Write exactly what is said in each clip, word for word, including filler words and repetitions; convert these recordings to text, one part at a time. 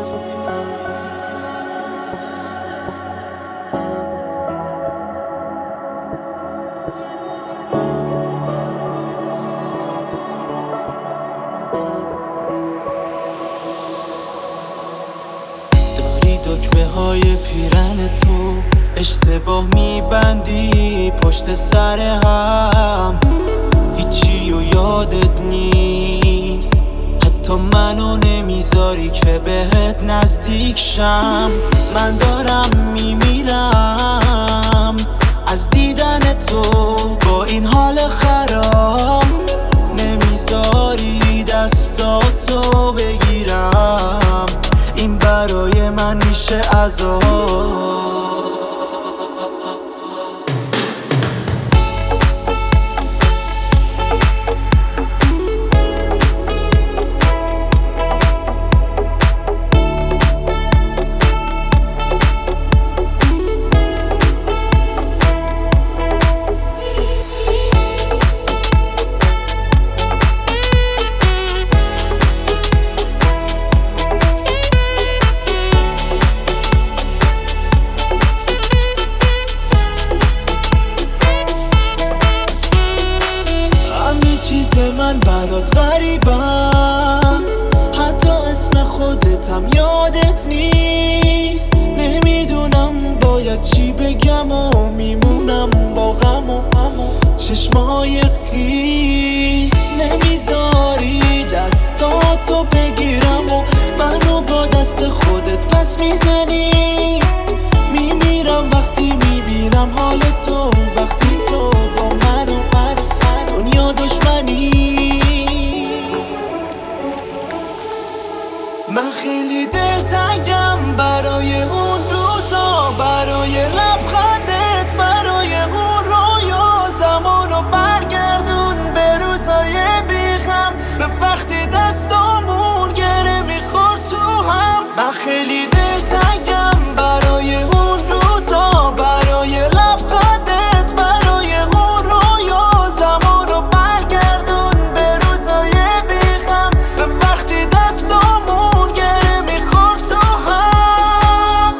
دکمه های پیرن تو اشتباه میبندی پشت سر هم، هیچی و یادت نیست، حتی منو نمیذاری که بهت نزدیک شم. من دارم میمیرم از دیدن تو با این حال خراب، نمیذاری دستاتو بگیرم، این برای من میشه عذاب. چیز من برات غریب است، حتی اسم خودتم یادت نیست. نمیدونم باید چی بگم و میمونم با غم و چشمای خیس. نمیذاری دستاتو بگیرم و منو با دست خودت پس میزنی. میمیرم وقتی میبینم حال تو، وقتی تو با منو من دنیا دشمنی. من خیلی دلتنگم برای اون روزا، برای لبخندت، برای اون رویا. زمانو برگردون به روزای بیغم، به وقتی دستامون گره میخورد تو هم. من خیلی دلتنگم برای اون روزا، برای لبخندت، برای اون رویا. زمانو برگردون به روزای بیغم، به وقتی دستامون گره میخورد تو هم.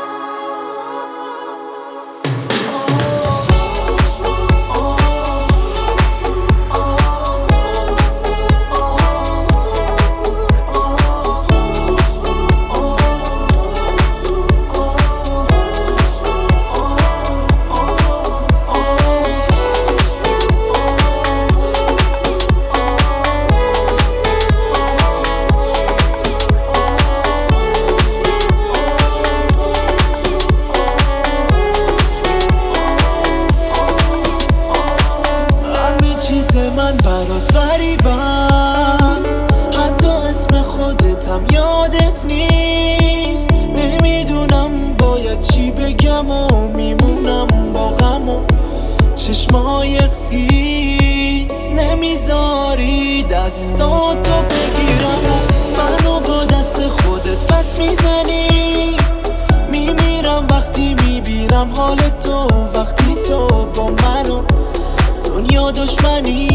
من برات غریب است، حتی اسم خودتم یادت نیست. نمیدونم باید چی بگم و میمونم با غم و چشمای خیس. نمیذاری دستاتو بگیرم و منو با دست خودت پس میزنی. میمیرم وقتی میبینم حال تو، وقتی تو با منو دنیا دشمنی.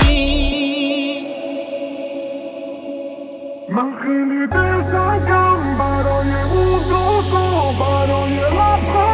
من خیلی دلتنگم برای اون روزا، برای لبخند